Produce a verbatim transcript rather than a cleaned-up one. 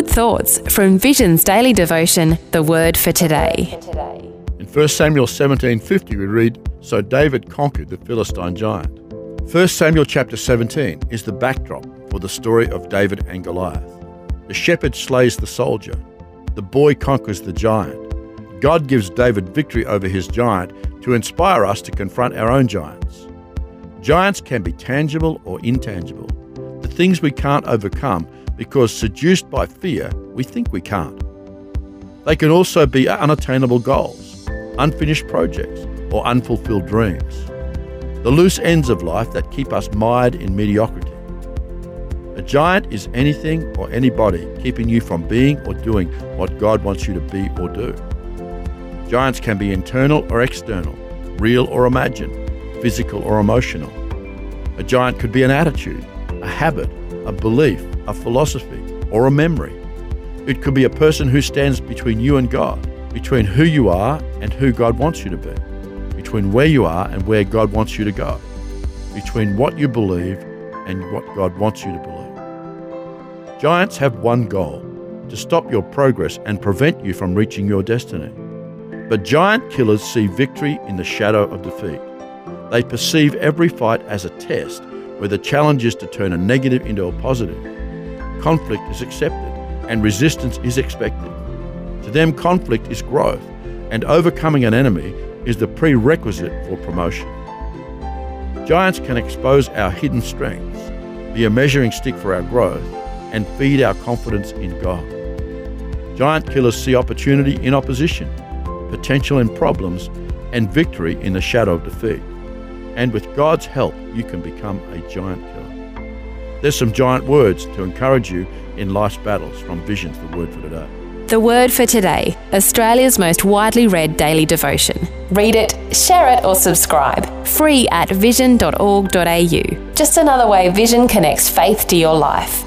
good thoughts from Vision's daily devotion, The Word for Today. In First Samuel seventeen fifty we read, "So David conquered the Philistine giant." First Samuel chapter seventeen is the backdrop for the story of David and Goliath. The shepherd slays the soldier. The boy conquers the giant. God gives David victory over his giant to inspire us to confront our own giants. Giants can be tangible or intangible, the things we can't overcome because seduced by fear, we think we can't. They can also be unattainable goals, unfinished projects, or unfulfilled dreams. The loose ends of life that keep us mired in mediocrity. A giant is anything or anybody keeping you from being or doing what God wants you to be or do. Giants can be internal or external, real or imagined, physical or emotional. A giant could be an attitude, a habit, a belief, a philosophy, or a memory. It could be a person who stands between you and God, between who you are and who God wants you to be, between where you are and where God wants you to go, between what you believe and what God wants you to believe. Giants have one goal, to stop your progress and prevent you from reaching your destiny. But giant killers see victory in the shadow of defeat. They perceive every fight as a test where the challenge is to turn a negative into a positive. Conflict is accepted and resistance is expected. To them, conflict is growth, and overcoming an enemy is the prerequisite for promotion. Giants can expose our hidden strengths, be a measuring stick for our growth, and feed our confidence in God. Giant killers see opportunity in opposition, potential in problems, and victory in the shadow of defeat. And with God's help, you can become a giant killer. There's some giant words to encourage you in life's battles from Vision's The Word for Today. The Word for Today, Australia's most widely read daily devotion. Read it, share it, or subscribe. Free at vision dot org dot a u. Just another way Vision connects faith to your life.